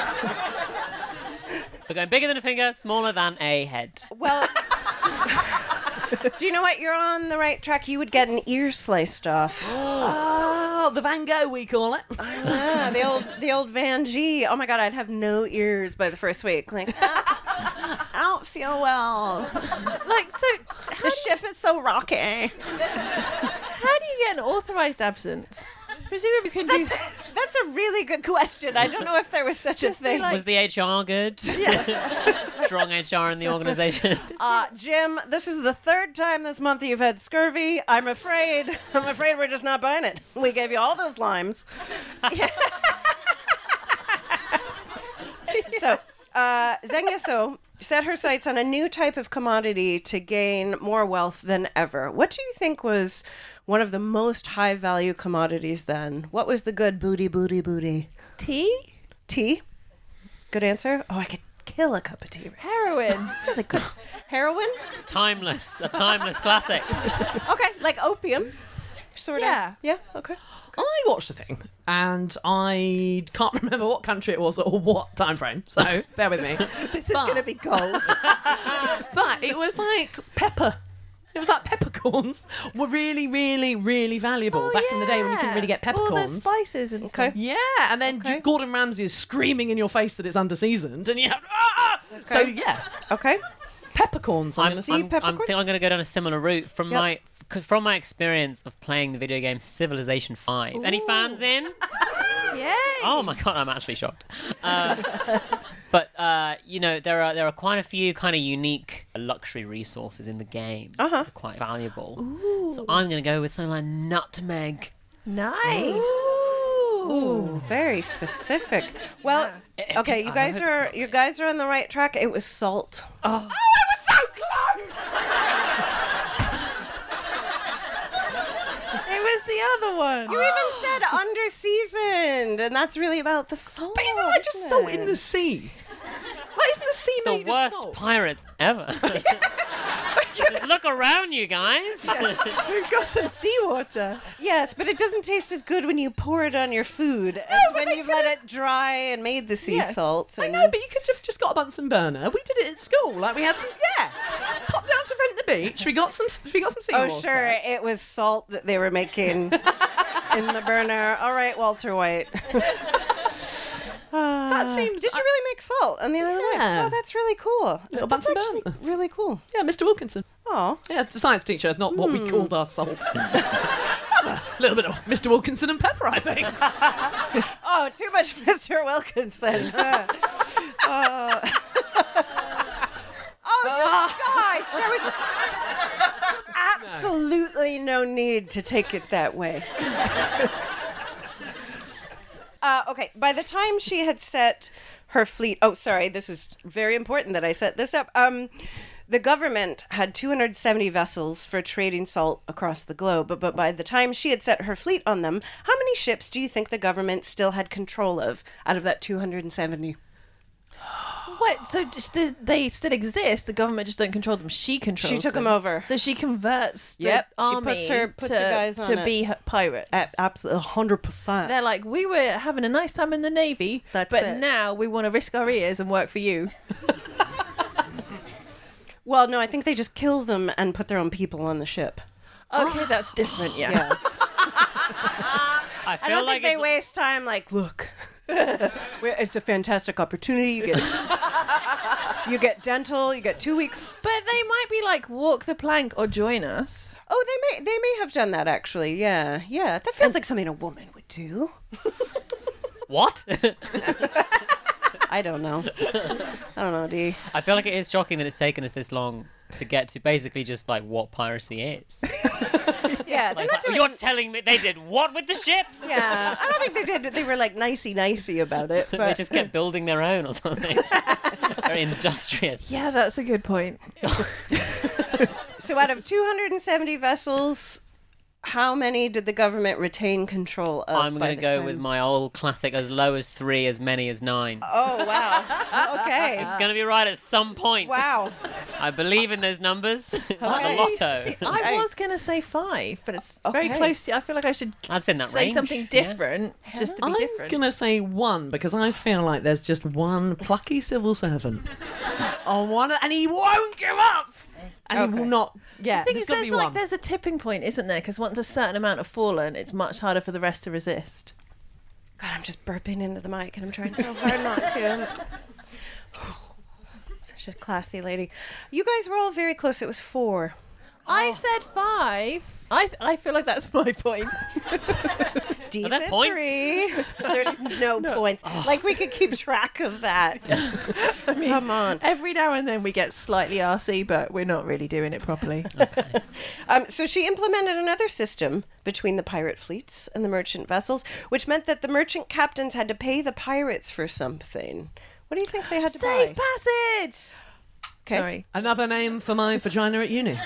We're going bigger than a finger, smaller than a head. Well, do you know what? You're on the right track. You would get an ear sliced off. Oh, the Van Gogh we call it. Yeah, the old the old Van G. Oh my God, I'd have no ears by the first week. Like, ah, I don't feel well. Like, so The ship is so rocky. how do you get an authorised absence? Presumably you can do... That's a really good question. I don't know if there was such a thing. Was the H R good? Strong H R in the organisation. Uh, Jim, this is the third time this month you've had scurvy. I'm afraid. I'm afraid we're just not buying it. We gave you all those limes. So, uh, Zheng Yasuo set her sights on a new type of commodity to gain more wealth than ever. What do you think was one of the most high value commodities then? What was the good booty, booty, booty? Tea? Tea? Good answer? Oh, I could kill a cup of tea. Heroin. Really good. Heroin? Timeless, a timeless classic. Okay, like opium. Sort of. Yeah. Yeah, okay. I watched the thing and I can't remember what country it was or what time frame, so bear with me. This is But- going to be gold. But it was like pepper. It was like peppercorns were really, really, really valuable back in the day when you couldn't really get All peppercorns. the spices and stuff. Yeah, and then Okay. Gordon Ramsay is screaming in your face that it's underseasoned, and you have ah! So yeah, Okay. peppercorns. I'm, I'm, gonna say. I'm, I'm, peppercorns? think I'm going to go down a similar route from Yep. my c- from my experience of playing the video game Civilization five. Ooh. Any fans in? Yay! Oh my god, I'm actually shocked. Uh, but uh, you know, there are there are quite a few kind of unique luxury resources in the game. Uh huh. Quite valuable. Ooh. So I'm gonna go with something like nutmeg. Nice. Ooh, Ooh very specific. Well, yeah. okay, you guys are you guys are on the right track. It was salt. Oh, oh I was so close. It was the other one. You even said under-seasoned, and that's really about the salt. But isn't that just salt in the sea? Like, isn't the sea the made worst of salt? Pirates ever. Just look around, you guys. We've got some seawater. Yes, but it doesn't taste as good when you pour it on your food No, as but when you've let it dry and made the sea Yeah. salt. I and- know, but you could have just got a Bunsen burner. We did it at school. Like we had some, yeah. Popped down to Ventnor Beach. We got some. We got some seawater. Oh, sure, it was salt that they were making in the burner. All right, Walter White. Uh, That seems- Did you really make salt on the other way? Yeah. Oh, that's really cool. Little That's Bunsen actually burner. really cool. Yeah, Mister Wilkinson. Oh, Yeah, it's a science teacher, not what we called our salt. A little bit of Mister Wilkinson and pepper, I think. oh, too much, Mister Wilkinson. Uh, uh, oh, you guys, there was absolutely no need to take it that way. Uh, okay, by the time she had set her fleet... Oh, sorry, this is very important that I set this up. Um, the government had two hundred seventy vessels for trading salt across the globe, but, but by the time she had set her fleet on them, how many ships do you think the government still had control of out of that two hundred seventy? What? So just the, they still exist. The government just don't control them. She controls. She took them them over. So she converts the Yep, she army puts her- puts to, you guys on to it. be her pirates. Absolutely, one hundred percent. They're like, we were having a nice time in the navy, That's but it. now we want to risk our ears and work for you. Well, no, I think they just kill them and put their own people on the ship. Okay, that's different. Yeah. Yeah. I feel I don't like think they it's, waste time like, look, we're- it's a fantastic opportunity. You get you get dental, you get two weeks. But they might be like, walk the plank or join us. Oh, they may they may have done that actually. Yeah, yeah. That feels like something a woman would do. what? I don't know. I don't know, D. I feel like it is shocking that it's taken us this long to get to basically just like what piracy is. Yeah, they're Like, not like, doing. you're telling me they did what with the ships? Yeah, I don't think they did. They were like nicey nicey about it. They But just kept building their own or something. Very industrious. Yeah, that's a good point. so out of two hundred seventy vessels, how many did the government retain control of? I'm by going to the go time- with my old classic, as low as three, as many as nine. Oh wow. Okay. It's going to be right at some point. Wow. I believe in those numbers. Like Okay. the lotto. See, I was going to say five, but it's very Okay. close to I feel like I should That's in that say range. something yeah. different just to be I'm different. gonna say one because I feel like there's just one plucky civil servant on one, and he won't give up, and he Okay. will not. Yeah, The thing there's is, got to there's be like one. there's a tipping point, isn't there? Because once a certain amount have fallen, it's much harder for the rest to resist. God, I'm just burping into the mic and I'm trying so hard not to. Such a classy lady. You guys were all very close. It was four. I said five. I I feel like that's my point. D Are there said points? three. There's no, points. Like we could keep track of that. I mean, Come on. Every now and then we get slightly R C, but we're not really doing it properly. Um, so she implemented another system between the pirate fleets and the merchant vessels, which meant that the merchant captains had to pay the pirates for something. What do you think they had to Safe buy? passage. Okay. Sorry. Another name for my vagina at uni.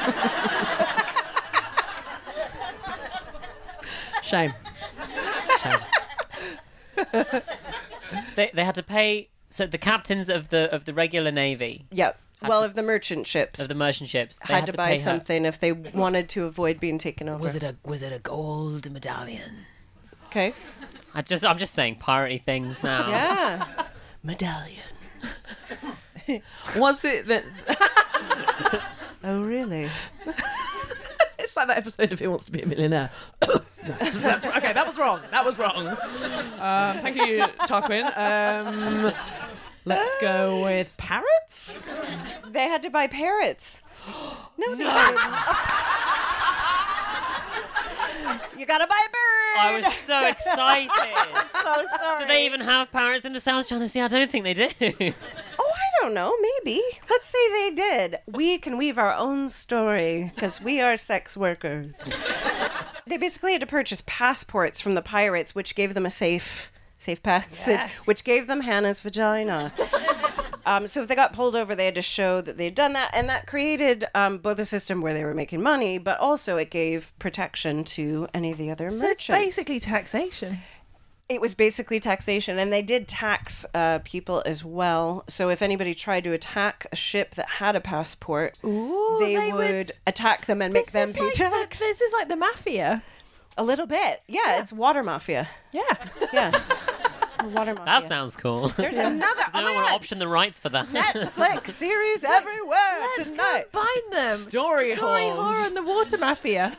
Shame. Shame. They, they had to pay. So the captains of the of the regular navy, Yep. Had Well, to- of the merchant ships. of the merchant ships, they had, to, buy pay her- something if they wanted to avoid being taken over. Was it a was it a gold medallion? Okay. I just I'm just saying piratey things now. Yeah. Medallion. Was it that? Oh, really? It's like that episode of Who Wants to Be a Millionaire. No, that's, that's, okay, that was wrong. That was wrong. Um, thank you, Tarquin. Um, let's go with parrots. They had to buy parrots. No, they didn't. You gotta buy a bird. I was so excited. I'm so sorry. Do they even have parrots in the South China Sea? I don't think they do. Oh, I don't know. Maybe. Let's say they did. We can weave our own story because we are sex workers. They basically had to purchase passports from the pirates, which gave them a safe, safe passage, Yes. which gave them Hannah's vagina. Um, so if they got pulled over, they had to show that they'd done that. And that created um, both a system where they were making money, but also it gave protection to any of the other So merchants. it's basically taxation. It was basically taxation, and they did tax uh, people as well. So if anybody tried to attack a ship that had a passport, Ooh, they, they would, would- attack them and make This them is pay like the- tax. this is like the mafia. A little bit. Yeah, it's water mafia. Yeah. Yeah. Water mafia. That sounds cool. There's another. Does Oh anyone my want to God. option the rights for that? Netflix series everywhere Let's tonight. combine them. Story Story holes. horror and the water mafia.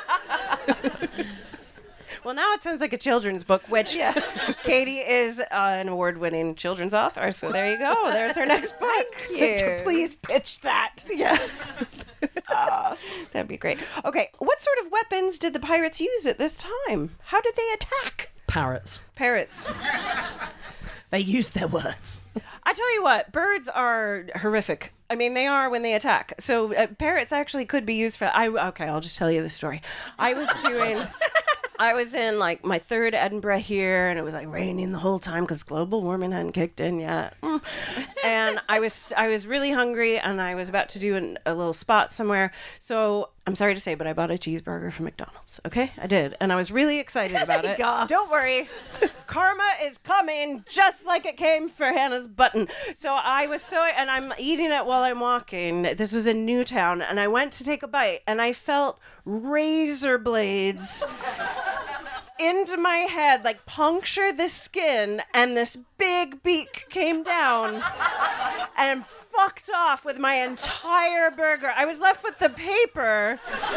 Well, now it sounds like a children's book, which Katie is uh, an award-winning children's author. So there you go. There's her next book. Thank you. Please pitch that. Yeah. Uh, that'd be great. Okay, what sort of weapons did the pirates use at this time? How did they attack? Parrots. Parrots. They use their words. I tell you what, birds are horrific. I mean, they are when they attack. So uh, parrots actually could be used for. I okay. I'll just tell you the story. I was doing. I was in like my third Edinburgh here, and it was like raining the whole time because global warming hadn't kicked in yet. Mm. And I was I was really hungry, and I was about to do an, a little spot somewhere. So I'm sorry to say, but I bought a cheeseburger from McDonald's. Okay, I did, and I was really excited about it. Don't worry, karma is coming just like it came for Hannah's button. So I was so, and I'm eating it while I'm walking. This was in Newtown, and I went to take a bite, and I felt razor blades into my head, like puncture the skin, and this big beak came down and fucked off with my entire burger. I was left with the paper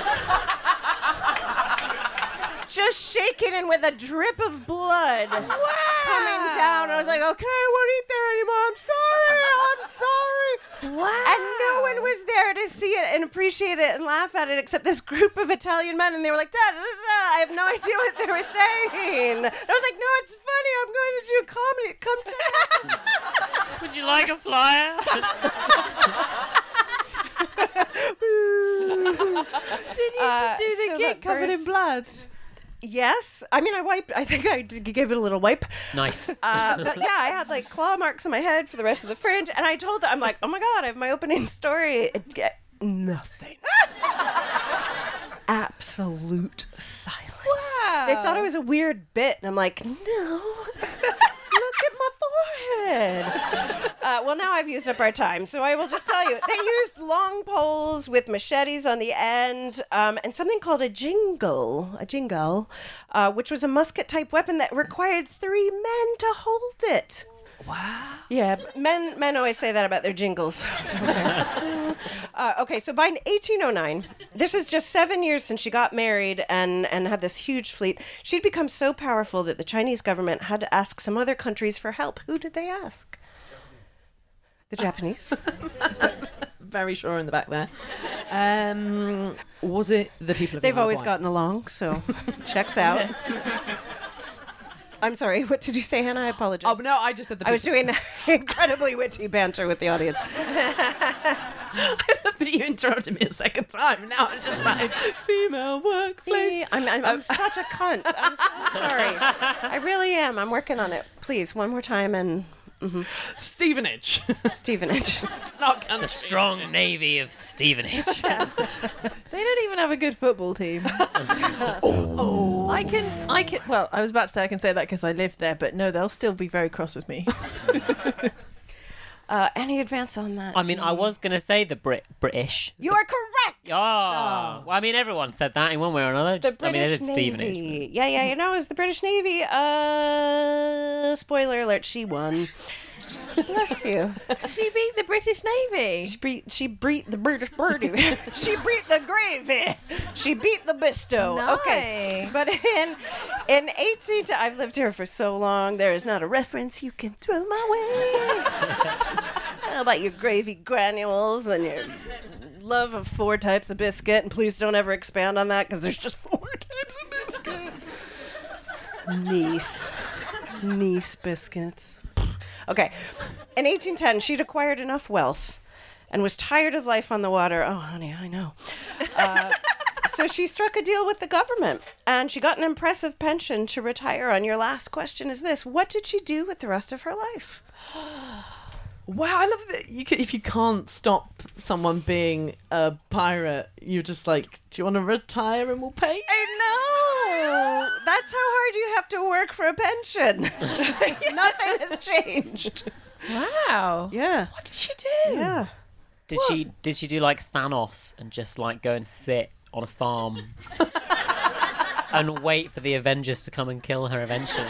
just shaking and with a drip of blood coming down. I was like, okay, I won't eat there anymore. I'm sorry. I'm sorry. Wow. And no one was there to see it and appreciate it and laugh at it except this group of Italian men, and they were like, da da da da. I have no idea what they were saying. And I was like, no, it's funny. I'm going to do comedy. Come check. Would you like a flyer? Did you Uh, do the so gig that covered birds- in blood? Yes. I mean, I wiped. I think I did gave it a little wipe. Nice. Uh, but yeah, I had like claw marks on my head for the rest of the fringe, and I told them, I'm like, oh my god, I have my opening story. It get nothing. Absolute silence. Wow. They thought it was a weird bit, and I'm like, no. Look at my forehead. Uh, well, now I've used up our time, so I will just tell you. They used long poles with machetes on the end, um, and something called a jingle, a jingle, uh, which was a musket-type weapon that required three men to hold it. Wow. Yeah, men men always say that about their jingles. uh, okay, so by eighteen oh nine, this is just seven years since she got married and, and had this huge fleet. She'd become so powerful that the Chinese government had to ask some other countries for help. Who did they ask? The Japanese. Very sure in the back there. Um, was it the people of They've the Isle of always Wight? gotten along, so checks out. I'm sorry, what did you say, Hannah? I apologize. Oh, no, I just said the I was people. doing incredibly witty banter with the audience. I love that you interrupted me a second time. Now I'm just like, female workplace. I'm, I'm, I'm such a cunt. I'm so sorry. I really am. I'm working on it. Please, one more time and... Mm-hmm. Stevenage. Stevenage. It's not The strong navy of Stevenage. They don't even have a good football team. oh. I can, I can. Well, I was about to say I can say that because I lived there, but no, they'll still be very cross with me. Uh, any advance on that? I mean, I was going to say the Brit British. You are correct. Oh, well, I mean, everyone said that in one way or another. The Just, I mean, British they did Stevenage. Navy. Yeah, yeah, you know, it was the British Navy. Uh, spoiler alert, she won. Bless you. She beat the British Navy. She beat, she beat the British birdie. She beat the gravy. She beat the bisto. Nice. Okay. But in in eighteen, to, I've lived here for so long, there is not a reference you can throw my way. I don't know about your gravy granules and your love of four types of biscuit, and please don't ever expand on that because there's just four types of biscuit. Nice. Nice biscuits. Okay. In eighteen ten, she'd acquired enough wealth and was tired of life on the water. Oh, honey, I know. Uh, so she struck a deal with the government, and she got an impressive pension to retire on. Your last question is this. What did she do with the rest of her life? Wow, I love that. You can, if you can't stop someone being a pirate, you're just like, do you want to retire and we'll pay? I know. That's how hard you have to work for a pension. Nothing has changed. Wow. Yeah. What did she do? Yeah. Did what? she did she do like Thanos and just like go and sit on a farm and wait for the Avengers to come and kill her eventually?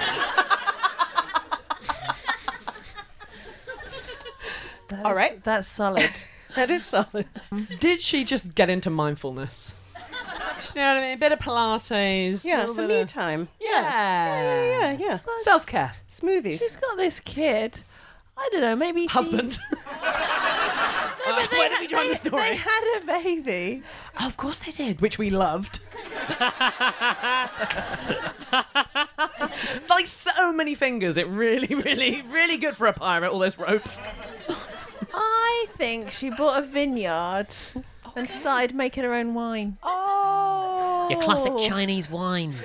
That All is, right. That's solid. That is solid. Did she just get into mindfulness? You know what I mean? A bit of Pilates. Yeah, little some bit me of- time. Yeah. Yeah, yeah, yeah. yeah. Self-care. Smoothies. She's got this kid. I don't know, maybe she... Husband. No, but they where did had- we join they- the story? They had a baby. Oh, of course they did, which we loved. It's like so many fingers. It really, really, really good for a pirate, all those ropes. I think she bought a vineyard and started making her own wine. Oh. Your classic Chinese wine.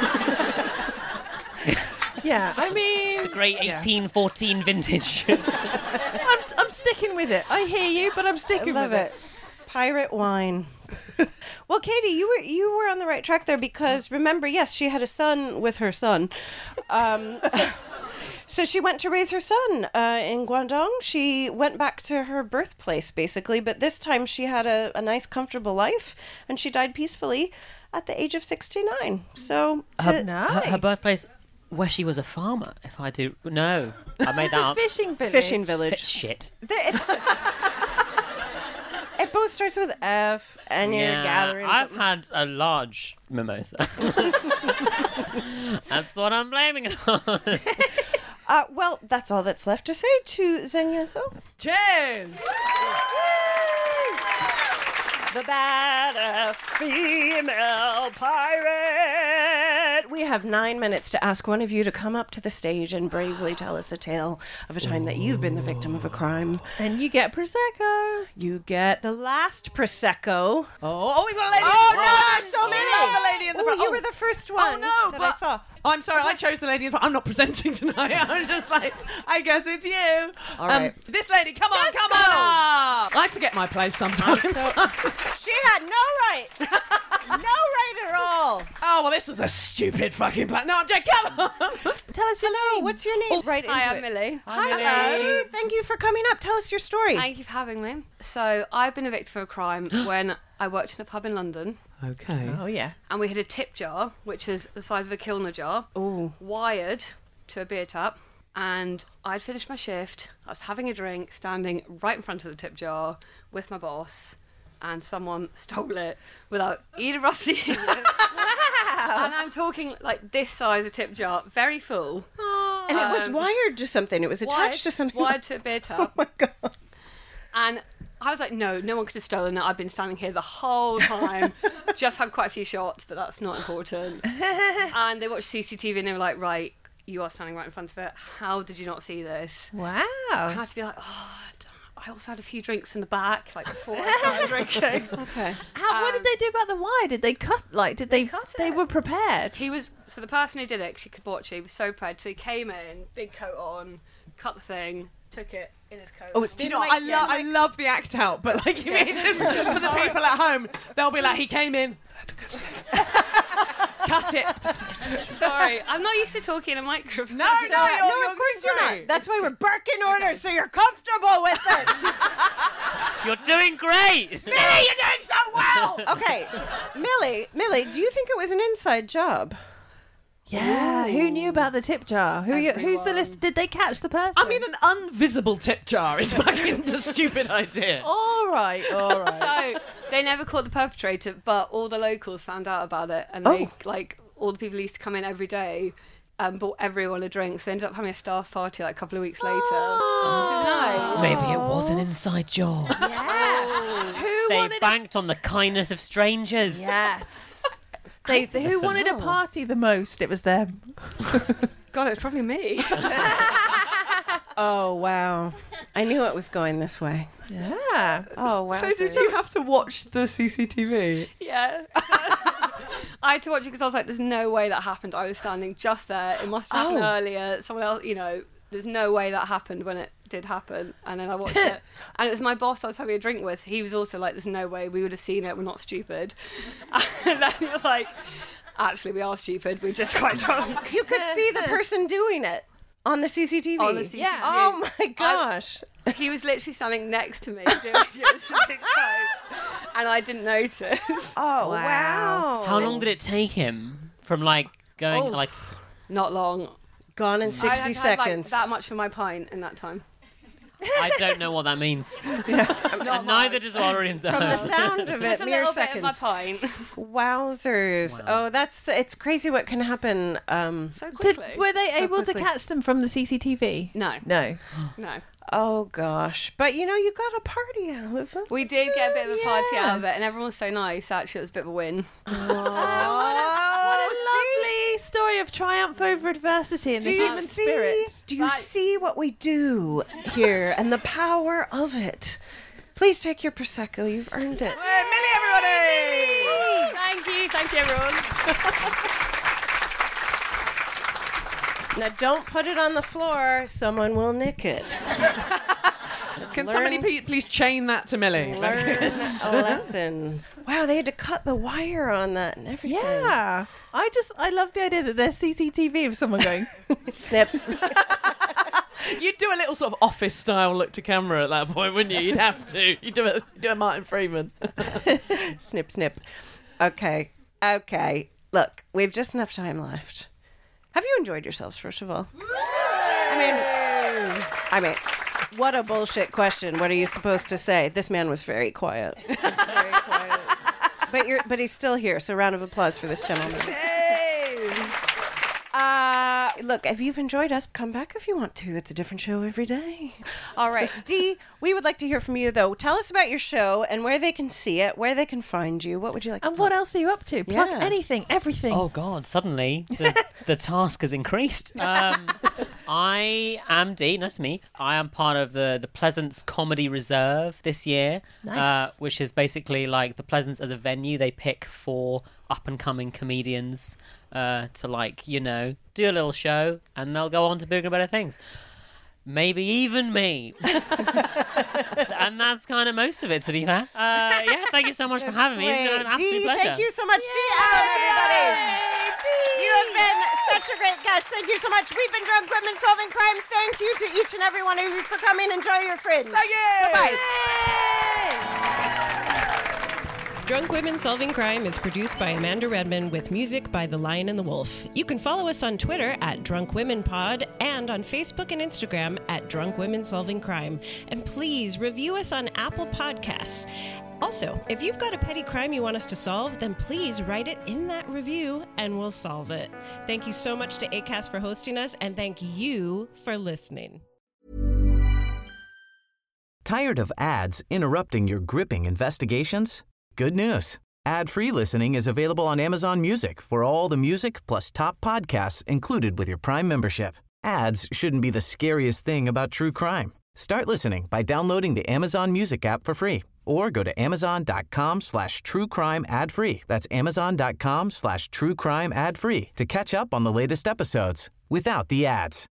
Yeah, I mean... The great eighteen fourteen vintage. I'm, I'm sticking with it. I hear you, but I'm sticking I love with it. Pirate wine. Well, Katie, you were you were on the right track there because remember, yes, she had a son with her son. Um, so she went to raise her son uh, in Guangdong. She went back to her birthplace, basically, but this time she had a, a nice, comfortable life, and she died peacefully at the age of sixty-nine. So to, her, her, her birthplace, where she was a farmer. If I do, no, I made It's that a up. fishing village. fishing village. Fi- shit. There, it's the, it both starts with F, and you're Yeah, gathering. I've something. had a large mimosa. That's what I'm blaming it on. Uh, well, that's all that's left to say to Zheng Yeso. Cheers! The badass female pirate. We have nine minutes to ask one of you to come up to the stage and bravely tell us a tale of a time that you've been the victim of a crime. And you get Prosecco. You get the last Prosecco. Oh, oh, we've got a lady. Oh, in the no, front. there's so many. We love the lady in the Ooh, front. you Oh. were the first one Oh, no, that but I saw. I'm sorry, I chose the lady in the front. I'm not presenting tonight. I'm just like, I guess it's you. All right. This lady, come on, Just come go. on up. I forget my place sometimes. She had no right. No right at all. Oh, well, this was a stupid fucking plan. No, I'm joking. Come on. Tell us your Hello, name. what's your name? Right Hi, into I'm it. Millie. Hi, Millie. Thank you for coming up. Tell us your story. Thank you for having me. So, I've been a victim of a crime when I worked in a pub in London, Okay. Oh, yeah. and we had a tip jar, which was the size of a Kilner jar, Ooh. wired to a beer tap. And I'd finished my shift. I was having a drink, standing right in front of the tip jar with my boss, and someone stole it without either of us seeing it. Wow! And I'm talking like this size of tip jar, very full. And it was Um, wired to something. It was attached wired, to something. Wired to a beer tap. Oh my god. And I was like, no, no one could have stolen it. I've been standing here the whole time. Just had quite a few shots, but that's not important. And they watched C C T V and they were like, right, you are standing right in front of it. How did you not see this? Wow. I had to be like, oh, I also had a few drinks in the back, like before I started drinking. Okay. How, what did they do about the wire? Did they cut, like, did they, They cut they it. were prepared? He was, so the person who did it, 'cause he could watch it, he was so proud. So he came in, big coat on, cut the thing, took it in his coat. Oh, it's Do you know what? I, lo- I love the act out, but like, you mean, just for the people at home, they'll be like, he came in. Cut it. Sorry, I'm not used to talking in a microphone. No, No, no, no, you're, you're of course you're great. not. That's why we're barking orders, so you're comfortable with it. You're doing great. Millie, you're doing so well. Okay, Millie, Millie, do you think it was an inside job? Yeah. Who knew about the tip jar? Who? You, who's the list? Did they catch the person? I mean, an invisible tip jar is fucking the stupid idea. all right, all right. So they never caught the perpetrator, but all the locals found out about it, and they Oh. like all the people who used to come in every day. Um, bought everyone a drink, so we ended up having a staff party like a couple of weeks later. Which was nice. Maybe it was an inside job. Yeah. Who They wanted? banked on the kindness of strangers. Yes. They, they- who Listen. wanted a party the most? It was them. God, it's probably me. Oh, wow. I knew it was going this way. Yeah. Oh, wow. So did you have to watch the C C T V? Yeah. I had to watch it because I was like, there's no way that happened. I was standing just there. It must have happened Oh. earlier. Someone else, you know, there's no way that happened when it did happen. And then I watched it. And it was my boss I was having a drink with. He was also like, there's no way we would have seen it. We're not stupid. And then you're like, actually, we are stupid. We're just quite drunk. You could see the person doing it on the C C T V. On the C C T V. Yeah. Oh my gosh. I- he was literally standing next to me doing it was a big joke, and I didn't notice. Oh, wow. How long did it take him from like going Oh, like? Not long. Gone in I sixty had had, like, seconds. that much for my pint in that time. I don't know what that means. And neither does our audience. From the sound of it, Just a mere little seconds. bit of my pint. Wowzers. Oh, that's, it's crazy what can happen. Um, So So quickly. were they So able to quickly. catch them from the C C T V? No, No. no. oh, gosh. But, you know, you got a party out of it. We did get a bit of a party Yeah. out of it, and everyone was so nice. Actually, it was a bit of a win. What a lovely story of triumph over adversity and Do the you human see? spirit. Do you see what we do here and the power of it? Please take your Prosecco. You've earned it. Hey, Millie, everybody! Thank you, thank you, everyone. Now, don't put it on the floor. Someone will nick it. Can learn- somebody pe- please chain that to Millie? Like, Learn it's- a lesson. Wow, they had to cut the wire on that and everything. Yeah. I just, I love the idea that there's C C T V of someone going, Snip. You'd do a little sort of office style look to camera at that point, wouldn't you? You'd have to. You'd do a, you'd do a Martin Freeman. Snip, snip. Okay. Okay. Look, we have just enough time left. Have you enjoyed yourselves, first of all? I mean, I mean, what a bullshit question. What are you supposed to say? This man was very quiet. He was very quiet. But you're, but he's still here. So, round of applause for this gentleman. Uh, look, if you've enjoyed us, come back if you want to. It's a different show every day. All right, Dee, we would like to hear from you, though. Tell us about your show and where they can see it, where they can find you. What would you like and to what plug? else are you up to? Plug Yeah. anything, everything. Oh God! Suddenly, the, the task has increased. Um, I am Dee. Nice to meet. I am part of the the Pleasance Comedy Reserve this year, Nice. uh, which is basically like the Pleasance as a venue they pick for up and coming comedians uh, to like you know do a little show, and they'll go on to bigger and better things. Maybe even me. And that's kind of most of it, to be fair. Uh, yeah, thank you so much for having me. It's been an absolute Dee, pleasure. thank you so much, Dee Allen, everybody. You have been such a great guest. Thank you so much. We've been Drunk Women Solving Crime. Thank you to each and every one of you for coming. Enjoy your fringe. Thank you. Bye-bye. Drunk Women Solving Crime is produced by Amanda Redman with music by The Lion and the Wolf. You can follow us on Twitter at Drunk Women Pod and on Facebook and Instagram at Drunk Women Solving Crime. And please review us on Apple Podcasts. Also, if you've got a petty crime you want us to solve, then please write it in that review and we'll solve it. Thank you so much to ACAST for hosting us, and thank you for listening. Tired of ads interrupting your gripping investigations? Good news. Ad-free listening is available on Amazon Music for all the music plus top podcasts included with your Prime membership. Ads shouldn't be the scariest thing about true crime. Start listening by downloading the Amazon Music app for free or go to amazon.com slash true crime ad free. That's amazon.com slash true crime ad free to catch up on the latest episodes without the ads.